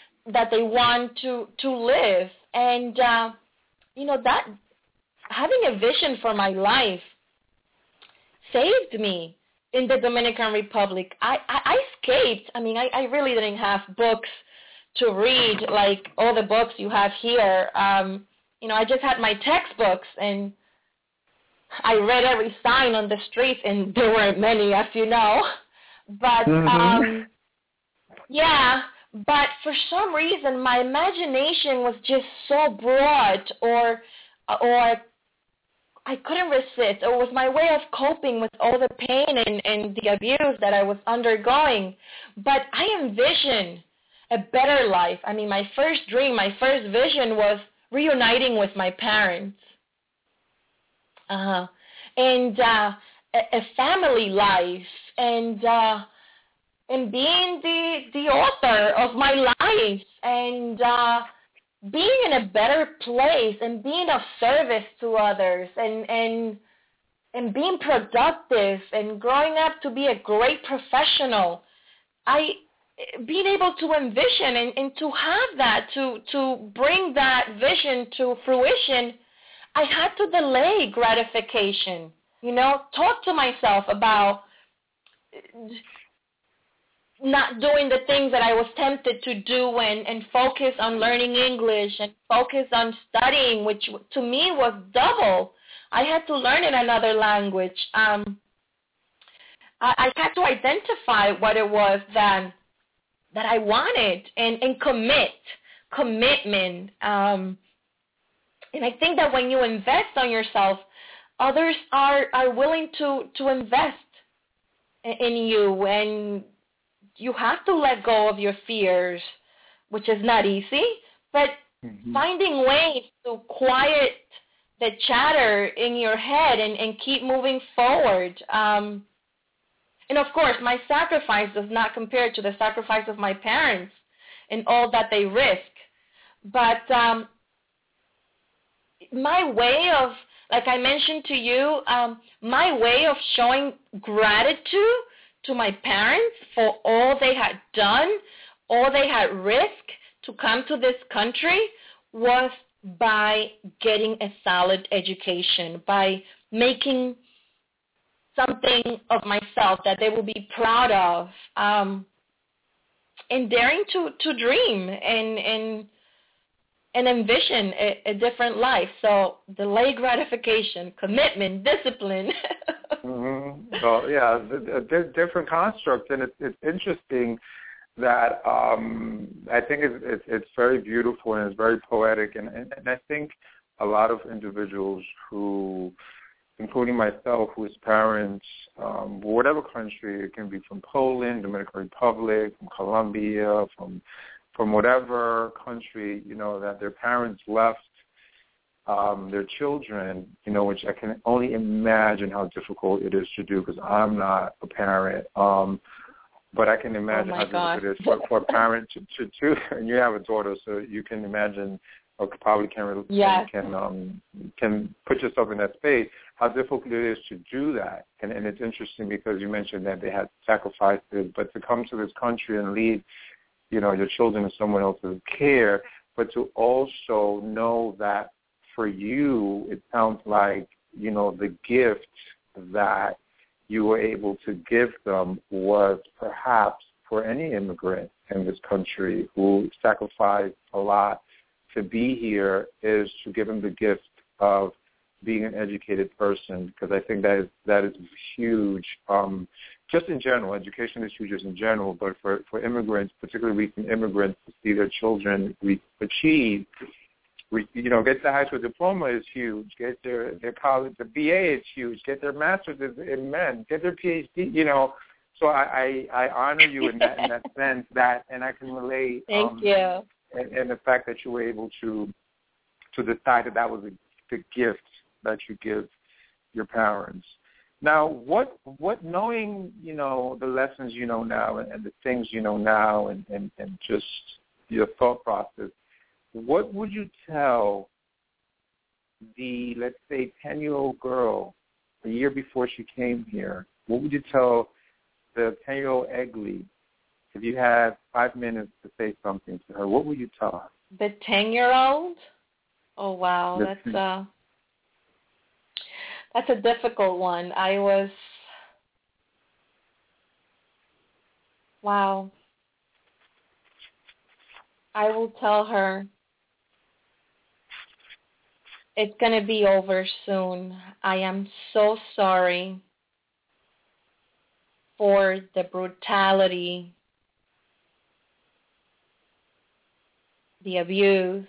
to live. And you know, that having a vision for my life saved me in the Dominican Republic. I escaped. I mean, I really didn't have books to read like all the books you have here. You know, I just had my textbooks, and I read every sign on the streets, and there weren't many, as you know. But, but for some reason, my imagination was just so broad, or I couldn't resist. It was my way of coping with all the pain and the abuse that I was undergoing. But I envisioned a better life. I mean, my first dream, my first vision was reuniting with my parents. And a family life, and being the author of my life, and being in a better place, and being of service to others, and being productive, and growing up to be a great professional. Being able to envision and to have that, to bring that vision to fruition, I had to delay gratification, talk to myself about not doing the things that I was tempted to do, and focus on learning English and focus on studying, which to me was double. I had to learn in another language. I had to identify what it was that I wanted, and commitment. And I think that when you invest on yourself, others are willing to invest in you, and you have to let go of your fears, which is not easy, but finding ways to quiet the chatter in your head and keep moving forward. And of course, my sacrifice does not compare to the sacrifice of my parents and all that they risk. But my way of, like I mentioned to you, my way of showing gratitude to my parents for all they had done, all they had risked to come to this country, was by getting a solid education, by making something of myself that they will be proud of, and daring to dream and envision a different life. So delay gratification, commitment, discipline. Well, yeah, different constructs, and it's interesting that I think it's very beautiful and it's very poetic, and I think a lot of individuals who, including myself, whose parents, whatever country, it can be from Poland, Dominican Republic, from Colombia, from whatever country, that their parents left their children, which I can only imagine how difficult it is to do, because I'm not a parent. But I can imagine how difficult it is for a parent to do. And you have a daughter, so you can imagine, or probably can put yourself in that space, how difficult it is to do that. And it's interesting because you mentioned that they had sacrifices, but to come to this country and leave, your children in someone else's care, but to also know that for you, it sounds like, the gift that you were able to give them was perhaps for any immigrant in this country who sacrificed a lot to be here, is to give them the gift of being an educated person, because I think that is huge. Just in general, education is huge just in general, but for immigrants, particularly recent immigrants, to see their children achieve, get their high school diploma is huge, get their college, the BA is huge, get their master's in men, get their PhD, So I honor you in that sense, and I can relate. Thank you. And the fact that you were able to decide that was the gift that you give your parents. Now, what knowing, the lessons you know now and the things you know now and just your thought process, what would you tell the, let's say, 10-year-old girl a year before she came here? What would you tell the 10-year-old Egli if you had 5 minutes to say something to her? What would you tell her? The 10-year-old? Oh, wow. That's a difficult one. Wow. I will tell her It's going to be over soon. I am so sorry for the brutality, the abuse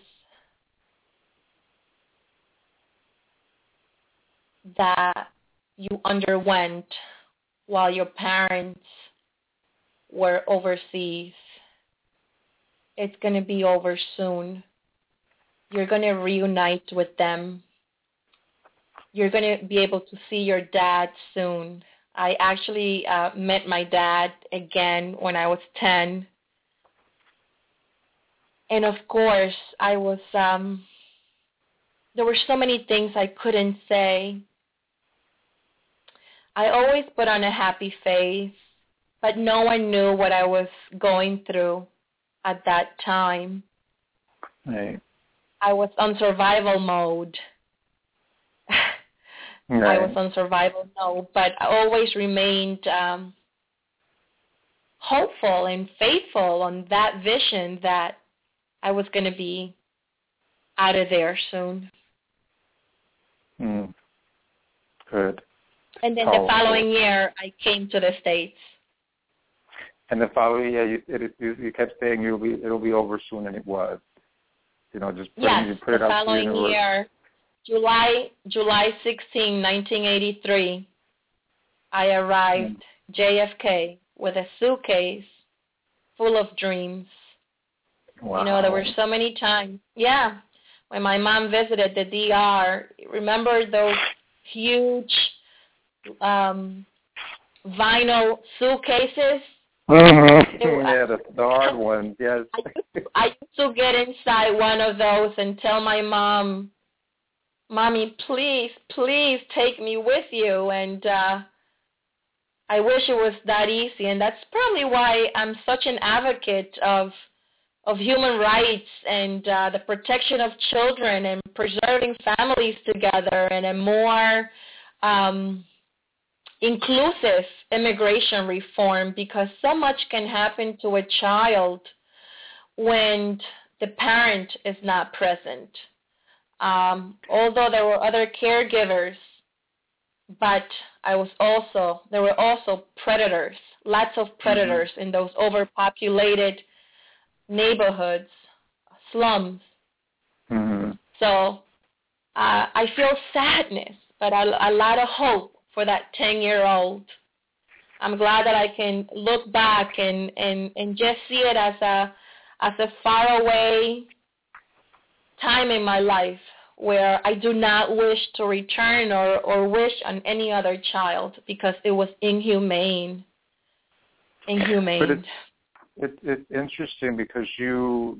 that you underwent while your parents were overseas. It's going to be over soon. You're going to reunite with them. You're going to be able to see your dad soon. I actually met my dad again when I was 10. And of course, I was, there were so many things I couldn't say. I always put on a happy face, but no one knew what I was going through at that time. Right. I was on survival mode. Right. I was on survival mode, but I always remained hopeful and faithful on that vision that I was going to be out of there soon. Good. And then the following year, I came to the States. And the following year, you kept saying it'll be over soon, and it was. You know, just put it out to the universe. The following year, July 16, 1983, I arrived JFK with a suitcase full of dreams. Wow. You know, there were so many times. Yeah, when my mom visited the DR, remember those huge vinyl suitcases? Yeah, the hard ones, yes. I used to get inside one of those and tell my mom, Mommy, please, please take me with you. And I wish it was that easy. And that's probably why I'm such an advocate of human rights and the protection of children and preserving families together and a more inclusive immigration reform, because so much can happen to a child when the parent is not present. Although there were other caregivers, but there were also predators, lots of predators in those overpopulated neighborhoods, slums. So I feel sadness, but a lot of hope for that 10-year-old. I'm glad that I can look back and just see it as a faraway time in my life where I do not wish to return or wish on any other child, because it was inhumane. But it's interesting because you've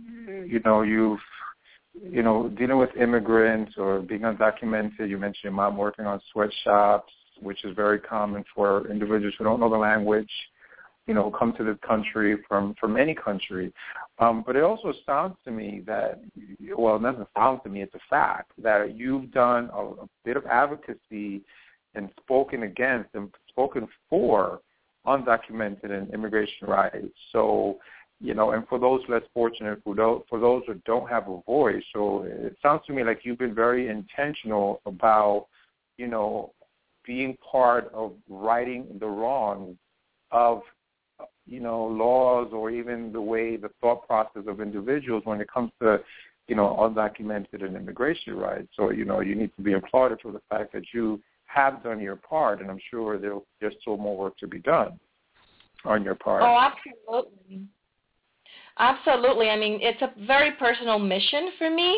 dealing with immigrants or being undocumented. You mentioned your mom working on sweatshops, which is very common for individuals who don't know the language, who come to the country from any country. But it also sounds to me that, well, it doesn't sound to me, it's a fact, that you've done a bit of advocacy and spoken against and spoken for undocumented and immigration rights. So, and for those less fortunate, for those who don't have a voice. So it sounds to me like you've been very intentional about, being part of righting the wrongs of, laws or even the thought process of individuals when it comes to, undocumented and immigration rights. So, you need to be applauded for the fact that you have done your part, and I'm sure there's still more work to be done on your part. Oh, absolutely. Absolutely. I mean, it's a very personal mission for me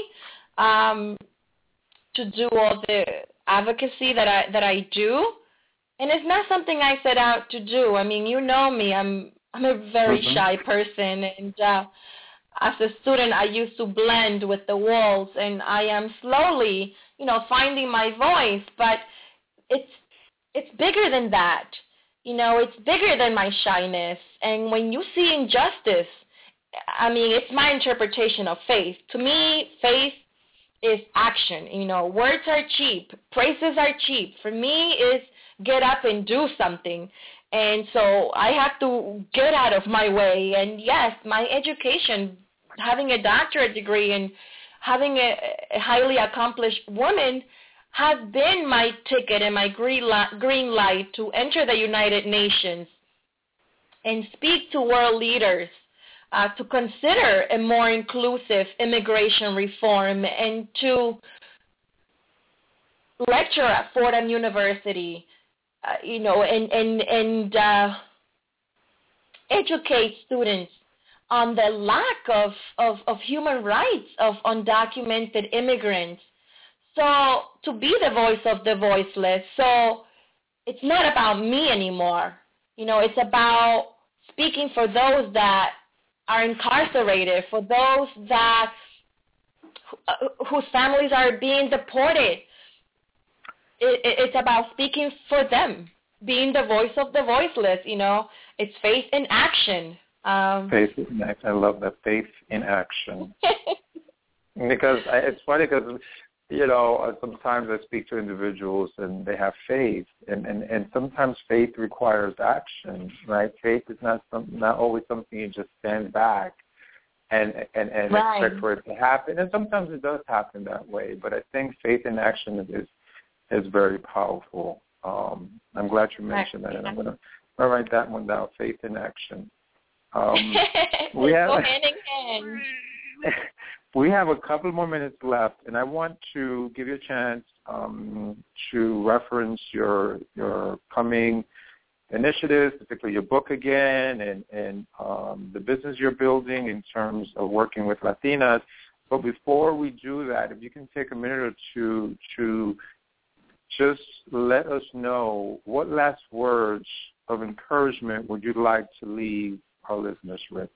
to do all the advocacy that I do, and it's not something I set out to do. I mean, you know me. I'm a very shy person, and as a student, I used to blend with the walls, and I am slowly, finding my voice. But it's bigger than that. It's bigger than my shyness. And when you see injustice, I mean, it's my interpretation of faith. To me, faith is action. Words are cheap. Praises are cheap. For me, is get up and do something. And so I have to get out of my way. And yes, my education, having a doctorate degree and having a highly accomplished woman has been my ticket and my green light to enter the United Nations and speak to world leaders to consider a more inclusive immigration reform, and to lecture at Fordham University, and educate students on the lack of human rights of undocumented immigrants. So to be the voice of the voiceless. So it's not about me anymore. It's about speaking for those that are incarcerated, for those that whose families are being deported. It's about speaking for them, being the voice of the voiceless. It's faith in action. Faith in action. I love that, faith in action. Because it's funny because, sometimes I speak to individuals and they have faith, and sometimes faith requires action, right? Faith is not always something you just stand back and right. expect for it to happen. And sometimes it does happen that way, but I think faith in action is very powerful. I'm glad you mentioned that, and I'm going to write that one down, faith in action. We have, go hand in hand. We have a couple more minutes left, and I want to give you a chance to reference your coming initiatives, particularly your book again, and the business you're building in terms of working with Latinas. But before we do that, if you can take a minute or two to just let us know what last words of encouragement would you like to leave our listeners with?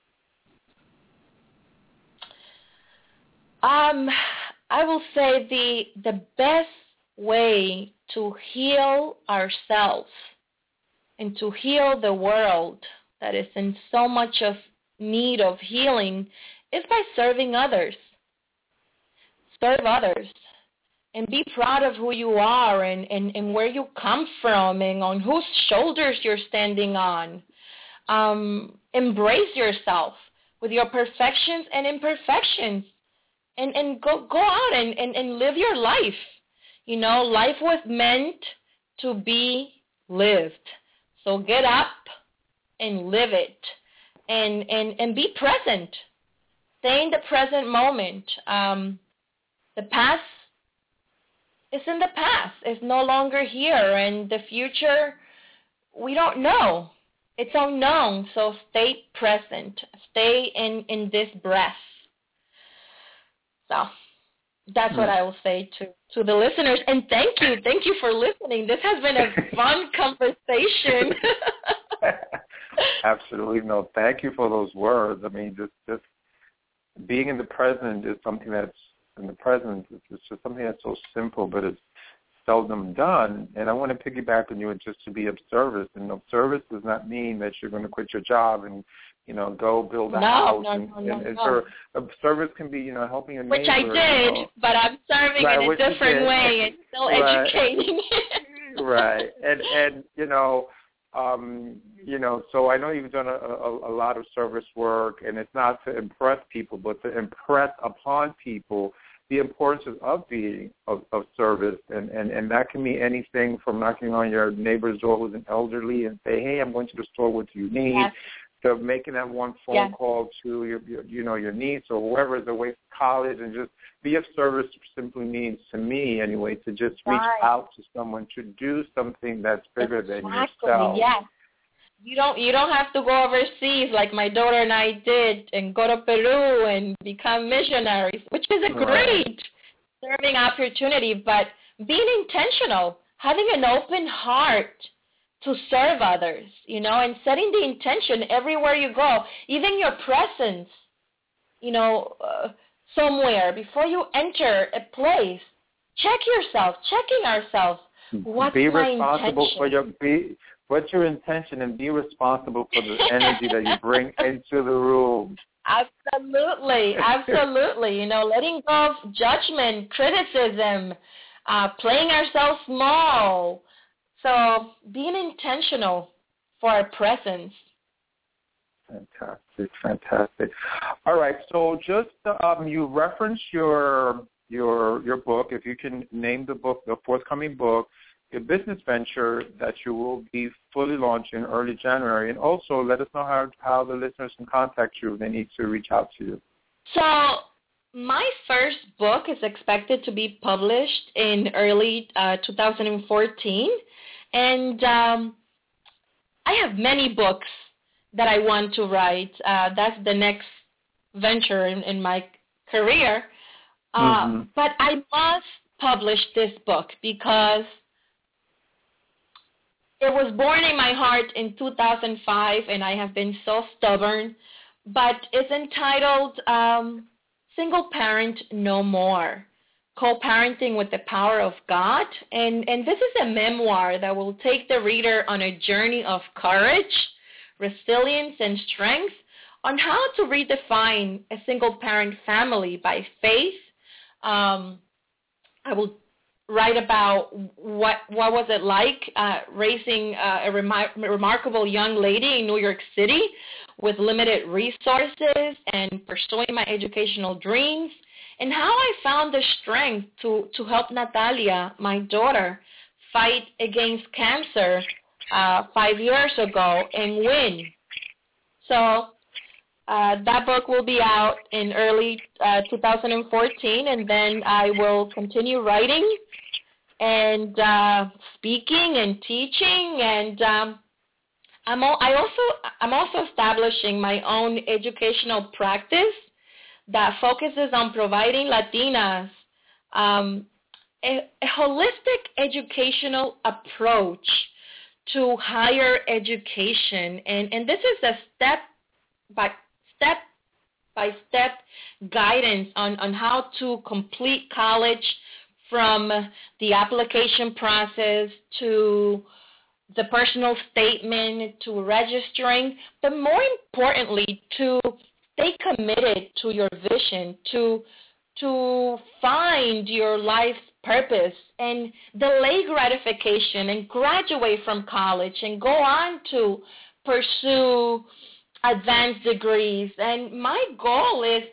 I will say the best way to heal ourselves and to heal the world that is in so much of need of healing is by serving others. Serve others and be proud of who you are and where you come from and on whose shoulders you're standing on. Embrace yourself with your perfections and imperfections. And go out and live your life. Life was meant to be lived. So get up and live it. And be present. Stay in the present moment. The past is in the past. It's no longer here. And the future, we don't know. It's unknown. So stay present. Stay in this breath. So that's what I will say to the listeners. And thank you for listening. This has been a fun conversation. Absolutely. No, thank you for those words. I mean, just being in the present is something that's in the present. It's just something that's so simple, but it's seldom done. And I want to piggyback on you just to be of service. And of service does not mean that you're going to quit your job and go build a house. No. Service can be, helping your neighbor. Which I did, but I'm serving in a different way and still educating. Right. And so I know you've done a lot of service work, and it's not to impress people, but to impress upon people the importance of being of service. And that can mean anything from knocking on your neighbor's door who's an elderly and say, hey, I'm going to the store, what do you need? Yes. To making that one phone call to your niece or whoever is away from college, and just be of service simply means, to me anyway, to just reach out to someone, to do something that's bigger than yourself. Yes. You don't have to go overseas like my daughter and I did and go to Peru and become missionaries, which is a great serving opportunity, but being intentional, having an open heart to serve others, and setting the intention everywhere you go, even your presence, somewhere before you enter a place. Checking ourselves. What's my intention? What's your intention, and be responsible for the energy that you bring into the room. Absolutely. Letting go of judgment, criticism, playing ourselves small. So being intentional for our presence. Fantastic. All right, so just you referenced your book. If you can name the book, the forthcoming book, your business venture that you will be fully launching early January, and also let us know how the listeners can contact you if they need to reach out to you. So my first book is expected to be published in early 2014, and I have many books that I want to write. That's the next venture in my career. But I must publish this book because it was born in my heart in 2005, and I have been so stubborn. But it's entitled Single Parent No More, Co-Parenting with the Power of God. And this is a memoir that will take the reader on a journey of courage, resilience, and strength on how to redefine a single-parent family by faith. I will write about what was it like raising a remarkable young lady in New York City with limited resources and pursuing my educational dreams, and how I found the strength to help Natalia, my daughter, fight against cancer 5 years ago and win. So that book will be out in early 2014, and then I will continue writing and speaking and teaching, and I'm also establishing my own educational practice that focuses on providing Latinas a holistic educational approach to higher education, and this is a step-by-step guidance on how to complete college, from the application process to the personal statement to registering, but more importantly, to stay committed to your vision, to find your life's purpose and delay gratification and graduate from college and go on to pursue advanced degrees. And my goal is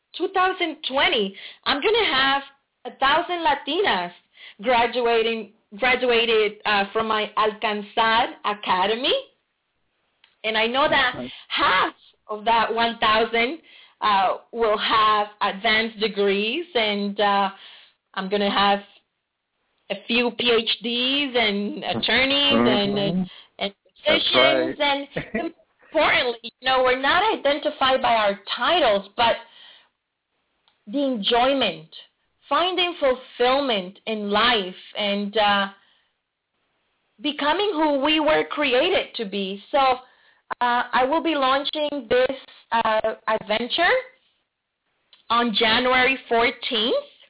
2020, I'm going to have 1,000 Latinas graduated from my Alcanzar Academy. And I know that half of that 1,000 will have advanced degrees, and I'm going to have a few PhDs and attorneys and physicians. And importantly, we're not identified by our titles, but the enjoyment, finding fulfillment in life, and becoming who we were created to be. So I will be launching this adventure on January 14th.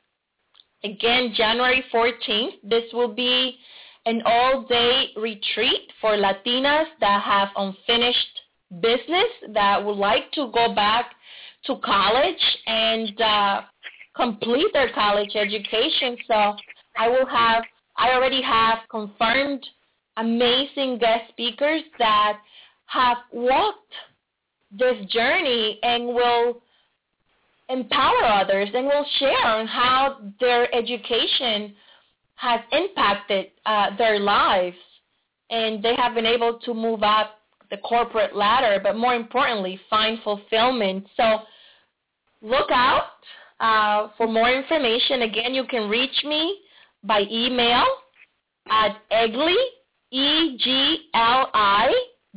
Again, January 14th. This will be an all-day retreat for Latinas that have unfinished business, that would like to go back to college and complete their college education. So I already have confirmed amazing guest speakers that have walked this journey and will empower others and will share on how their education has impacted their lives, and they have been able to move up the corporate ladder, but more importantly, find fulfillment. So look out for more information. Again, you can reach me by email at egli, EGLI,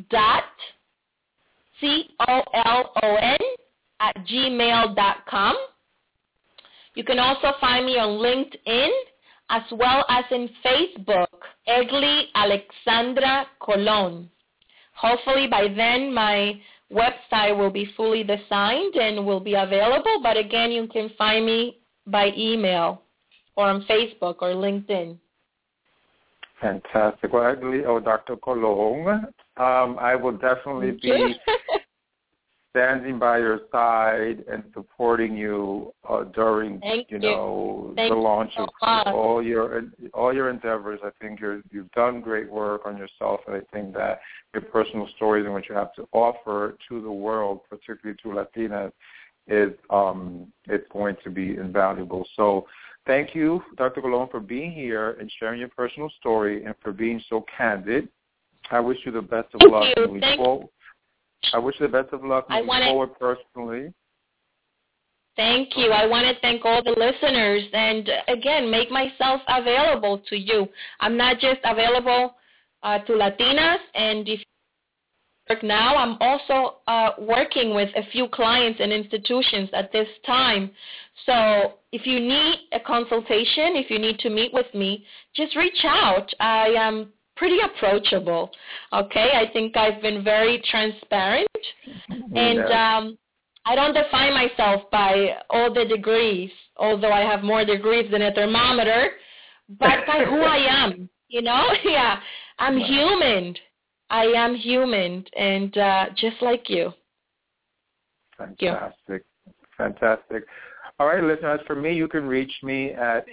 COLON@gmail.com. You can also find me on LinkedIn as well as in Facebook, Egli Alexandra Colon. Hopefully by then my website will be fully designed and will be available, but again, you can find me by email or on Facebook or LinkedIn. Fantastic. Well, Dr. Colon, I will definitely be standing by your side and supporting you during, the launch of all your endeavors. I think you've done great work on yourself, and I think that your personal stories and what you have to offer to the world, particularly to Latinas, is it's going to be invaluable. So thank you, Dr. Colon, for being here and sharing your personal story and for being so candid. I wish you the best of luck moving forward. I wish you the best of luck moving forward personally. Thank you. I want to thank all the listeners and, again, make myself available to you. I'm not just available to Latinas, and if you work now, I'm also working with a few clients and institutions at this time. So if you need a consultation, if you need to meet with me, just reach out. I am pretty approachable, okay? I think I've been very transparent, and I don't define myself by all the degrees, although I have more degrees than a thermometer, but by who I am, Yeah, I'm human. I am human, and just like you. Fantastic. Fantastic. All right, listeners, for me, you can reach me at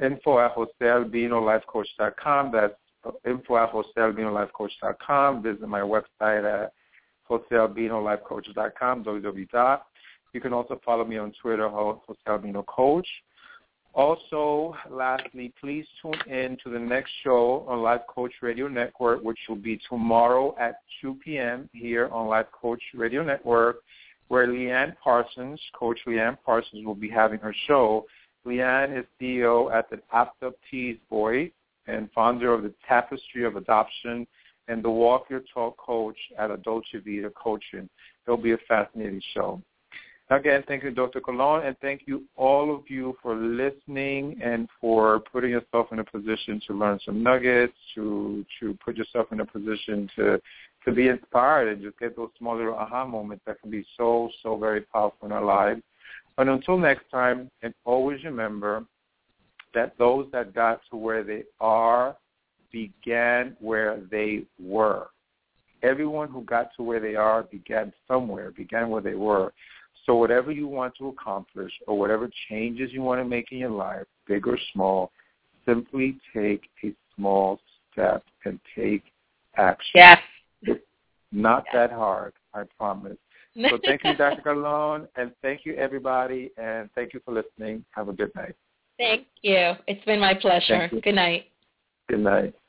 info@josealbinolifecoach.com. That's info@josealbinolifecoach.com. Visit my website at josealbinolifecoach.com, www. You can also follow me on Twitter, Jose Albino Coach. Also, lastly, please tune in to the next show on Life Coach Radio Network, which will be tomorrow at 2 p.m. here on Life Coach Radio Network, where Leanne Parsons, Coach Leanne Parsons, will be having her show. Leanne is CEO at the Apta Peace Boys and founder of the Tapestry of Adoption and the Walk Your Talk coach at Dolce Vita Coaching. It'll be a fascinating show. Again, thank you, Dr. Colon, and thank you, all of you, for listening and for putting yourself in a position to learn some nuggets, to put yourself in a position to be inspired and just get those small little aha moments that can be so, so very powerful in our lives. And until next time, and always remember that those that got to where they are began where they were. Everyone who got to where they are began somewhere, began where they were. So whatever you want to accomplish or whatever changes you want to make in your life, big or small, simply take a small step and take action. Yes. It's not that hard, I promise. So thank you, Dr. Colon, and thank you, everybody, and thank you for listening. Have a good night. Thank you. It's been my pleasure. Good night. Good night.